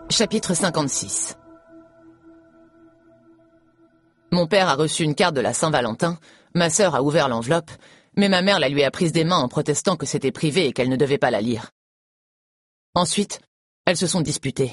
Chapitre 56. Mon père a reçu une carte de la Saint-Valentin, ma sœur a ouvert l'enveloppe, mais ma mère la lui a prise des mains en protestant que c'était privé et qu'elle ne devait pas la lire. Ensuite, elles se sont disputées.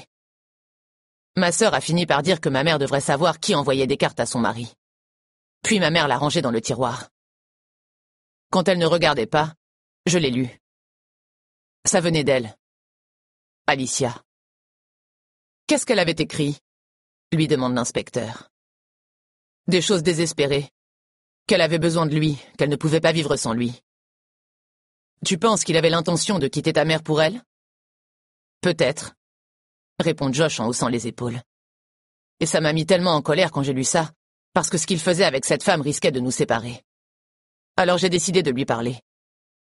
Ma sœur a fini par dire que ma mère devrait savoir qui envoyait des cartes à son mari. Puis ma mère l'a rangée dans le tiroir. Quand elle ne regardait pas, je l'ai lu. Ça venait d'elle. Alicia. Qu'est-ce qu'elle avait écrit ? Lui demande l'inspecteur. Des choses désespérées. Qu'elle avait besoin de lui, qu'elle ne pouvait pas vivre sans lui. Tu penses qu'il avait l'intention de quitter ta mère pour elle ? Peut-être, répond Josh en haussant les épaules. Et ça m'a mis tellement en colère quand j'ai lu ça, parce que ce qu'il faisait avec cette femme risquait de nous séparer. Alors j'ai décidé de lui parler. Quand ?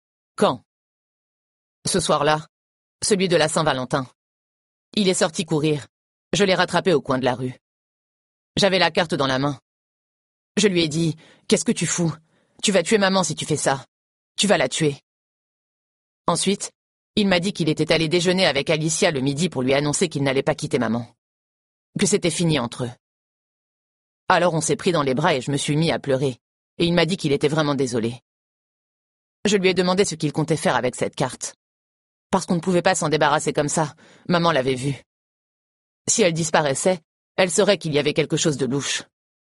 Ce soir-là, celui de la Saint-Valentin. Il est sorti courir. Je l'ai rattrapé au coin de la rue. J'avais la carte dans la main. Je lui ai dit « Qu'est-ce que tu fous ? Tu vas tuer maman si tu fais ça. Tu vas la tuer. » Ensuite, il m'a dit qu'il était allé déjeuner avec Alicia le midi pour lui annoncer qu'il n'allait pas quitter maman. Que c'était fini entre eux. Alors on s'est pris dans les bras et je me suis mis à pleurer. Et il m'a dit qu'il était vraiment désolé. Je lui ai demandé ce qu'il comptait faire avec cette carte. Parce qu'on ne pouvait pas s'en débarrasser comme ça. Maman l'avait vue. Si elle disparaissait, elle saurait qu'il y avait quelque chose de louche.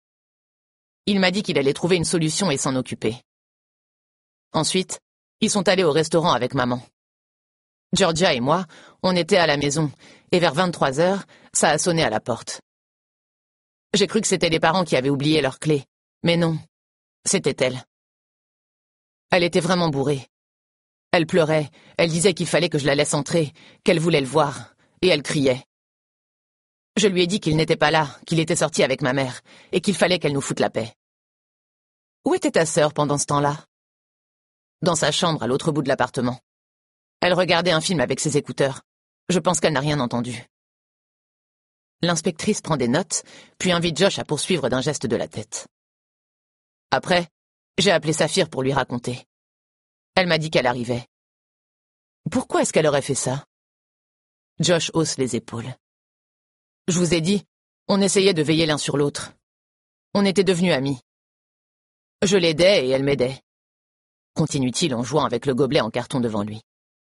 Il m'a dit qu'il allait trouver une solution et s'en occuper. Ensuite, ils sont allés au restaurant avec maman. Georgia et moi, on était à la maison, et vers 23h, ça a sonné à la porte. J'ai cru que c'était les parents qui avaient oublié leurs clés, mais non, c'était elle. Elle était vraiment bourrée. Elle pleurait, elle disait qu'il fallait que je la laisse entrer, qu'elle voulait le voir, et elle criait. Je lui ai dit qu'il n'était pas là, qu'il était sorti avec ma mère, et qu'il fallait qu'elle nous foute la paix. Où était ta sœur pendant ce temps-là ? Dans sa chambre, à l'autre bout de l'appartement. Elle regardait un film avec ses écouteurs. Je pense qu'elle n'a rien entendu. L'inspectrice prend des notes, puis invite Josh à poursuivre d'un geste de la tête. Après, j'ai appelé Saphir pour lui raconter. Elle m'a dit qu'elle arrivait. Pourquoi est-ce qu'elle aurait fait ça ? Josh hausse les épaules. Je vous ai dit, on essayait de veiller l'un sur l'autre. On était devenus amis. Je l'aidais et elle m'aidait. Continue-t-il en jouant avec le gobelet en carton devant lui.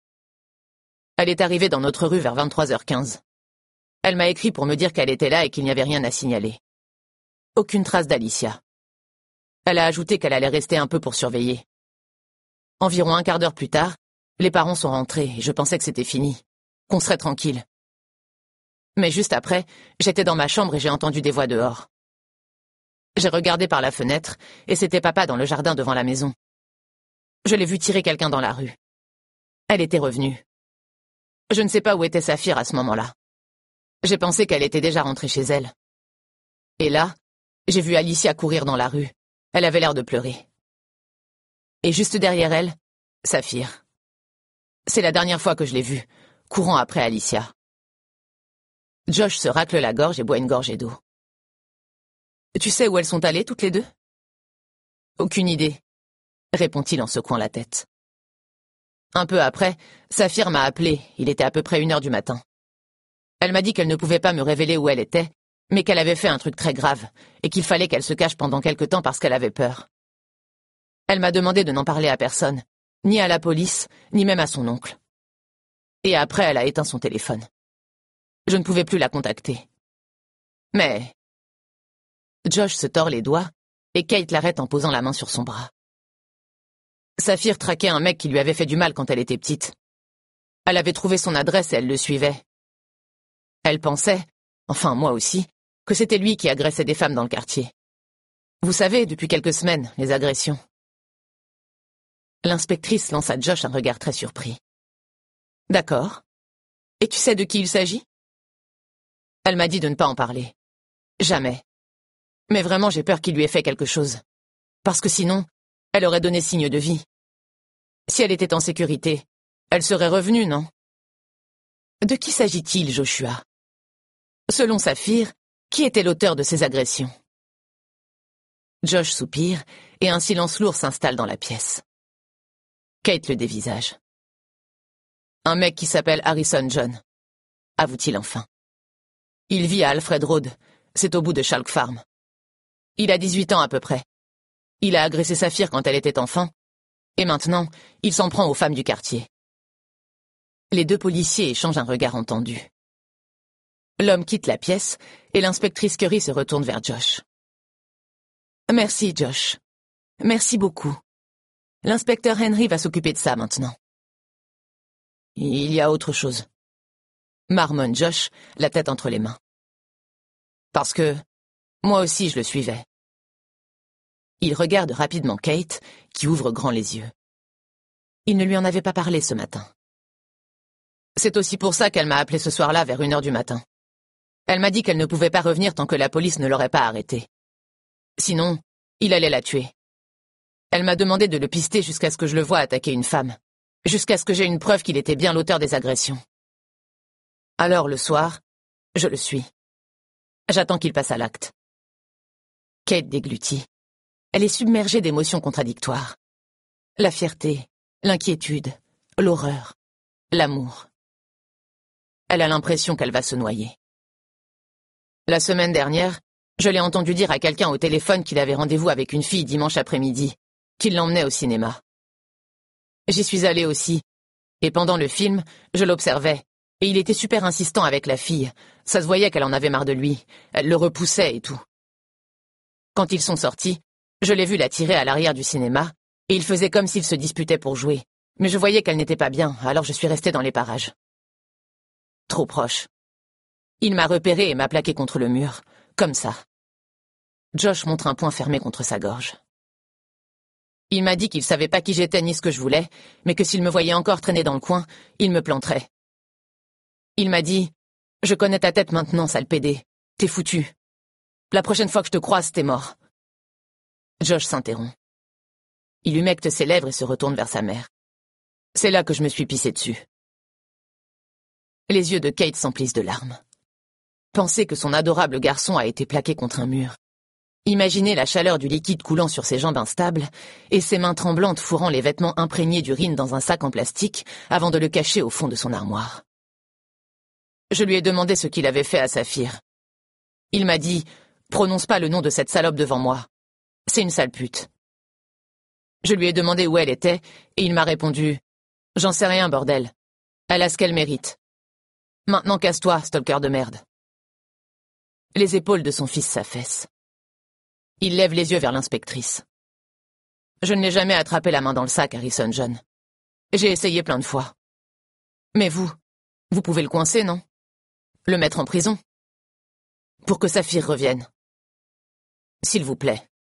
Elle est arrivée dans notre rue vers 23h15. Elle m'a écrit pour me dire qu'elle était là et qu'il n'y avait rien à signaler. Aucune trace d'Alicia. Elle a ajouté qu'elle allait rester un peu pour surveiller. Environ un quart d'heure plus tard, les parents sont rentrés et je pensais que c'était fini, qu'on serait tranquille. Mais juste après, j'étais dans ma chambre et j'ai entendu des voix dehors. J'ai regardé par la fenêtre et c'était papa dans le jardin devant la maison. Je l'ai vu tirer quelqu'un dans la rue. Elle était revenue. Je ne sais pas où était Saphir à ce moment-là. J'ai pensé qu'elle était déjà rentrée chez elle. Et là, j'ai vu Alicia courir dans la rue. Elle avait l'air de pleurer. Et juste derrière elle, Saphir. C'est la dernière fois que je l'ai vue, courant après Alicia. Josh se racle la gorge et boit une gorgée d'eau. Tu sais où elles sont allées, toutes les deux ? Aucune idée, répond-il en secouant la tête. Un peu après, Saphir m'a appelé, il était à peu près 1h du matin. Elle m'a dit qu'elle ne pouvait pas me révéler où elle était, mais qu'elle avait fait un truc très grave, et qu'il fallait qu'elle se cache pendant quelque temps parce qu'elle avait peur. Elle m'a demandé de n'en parler à personne, ni à la police, ni même à son oncle. Et après, elle a éteint son téléphone. Je ne pouvais plus la contacter. Mais... Josh se tord les doigts, et Kate l'arrête en posant la main sur son bras. Saphir traquait un mec qui lui avait fait du mal quand elle était petite. Elle avait trouvé son adresse et elle le suivait. Elle pensait, enfin moi aussi, que c'était lui qui agressait des femmes dans le quartier. Vous savez, depuis quelques semaines, les agressions. L'inspectrice lance à Josh un regard très surpris. D'accord. Et tu sais de qui il s'agit ? Elle m'a dit de ne pas en parler. Jamais. Mais vraiment, j'ai peur qu'il lui ait fait quelque chose. Parce que sinon, elle aurait donné signe de vie. Si elle était en sécurité, elle serait revenue, non ? De qui s'agit-il, Joshua ? Selon Saphir, qui était l'auteur de ces agressions ? Josh soupire, et un silence lourd s'installe dans la pièce. Kate le dévisage. Un mec qui s'appelle Harrison John, avoue-t-il enfin. Il vit à Alfred Road. C'est au bout de Chalk Farm. Il a 18 ans à peu près. Il a agressé Saphir quand elle était enfant. Et maintenant, il s'en prend aux femmes du quartier. Les deux policiers échangent un regard entendu. L'homme quitte la pièce et l'inspectrice Curry se retourne vers Josh. « Merci, Josh. Merci beaucoup. L'inspecteur Henry va s'occuper de ça maintenant. » « Il y a autre chose. » Marmonne Josh, la tête entre les mains. « Parce que moi aussi je le suivais. » Il regarde rapidement Kate, qui ouvre grand les yeux. Il ne lui en avait pas parlé ce matin. C'est aussi pour ça qu'elle m'a appelé ce soir-là vers 1h du matin. Elle m'a dit qu'elle ne pouvait pas revenir tant que la police ne l'aurait pas arrêtée. Sinon, il allait la tuer. Elle m'a demandé de le pister jusqu'à ce que je le voie attaquer une femme, jusqu'à ce que j'aie une preuve qu'il était bien l'auteur des agressions. Alors, le soir, je le suis. J'attends qu'il passe à l'acte. Kate déglutit. Elle est submergée d'émotions contradictoires. La fierté, l'inquiétude, l'horreur, l'amour. Elle a l'impression qu'elle va se noyer. La semaine dernière, je l'ai entendu dire à quelqu'un au téléphone qu'il avait rendez-vous avec une fille dimanche après-midi, qu'il l'emmenait au cinéma. J'y suis allée aussi, et pendant le film, je l'observais, et il était super insistant avec la fille. Ça se voyait qu'elle en avait marre de lui, elle le repoussait et tout. Quand ils sont sortis, je l'ai vu la tirer à l'arrière du cinéma, et il faisait comme s'ils se disputaient pour jouer, mais je voyais qu'elle n'était pas bien, alors je suis restée dans les parages. Trop proche. Il m'a repéré et m'a plaqué contre le mur, comme ça. Josh montre un poing fermé contre sa gorge. Il m'a dit qu'il savait pas qui j'étais ni ce que je voulais, mais que s'il me voyait encore traîner dans le coin, il me planterait. Il m'a dit « Je connais ta tête maintenant, sale pédé. T'es foutu. La prochaine fois que je te croise, t'es mort. » Josh s'interrompt. Il humecte ses lèvres et se retourne vers sa mère. C'est là que je me suis pissé dessus. Les yeux de Kate s'emplissent de larmes. Penser que son adorable garçon a été plaqué contre un mur. Imaginez la chaleur du liquide coulant sur ses jambes instables et ses mains tremblantes fourrant les vêtements imprégnés d'urine dans un sac en plastique avant de le cacher au fond de son armoire. Je lui ai demandé ce qu'il avait fait à Saphir. Il m'a dit « Prononce pas le nom de cette salope devant moi. C'est une sale pute. » Je lui ai demandé où elle était et il m'a répondu « J'en sais rien, bordel. Elle a ce qu'elle mérite. Maintenant casse-toi, stalker de merde. » Les épaules de son fils s'affaissent. Il lève les yeux vers l'inspectrice. Je ne l'ai jamais attrapé la main dans le sac, Harrison John. J'ai essayé plein de fois. Mais vous pouvez le coincer, non? Le mettre en prison? Pour que Saphir revienne. S'il vous plaît.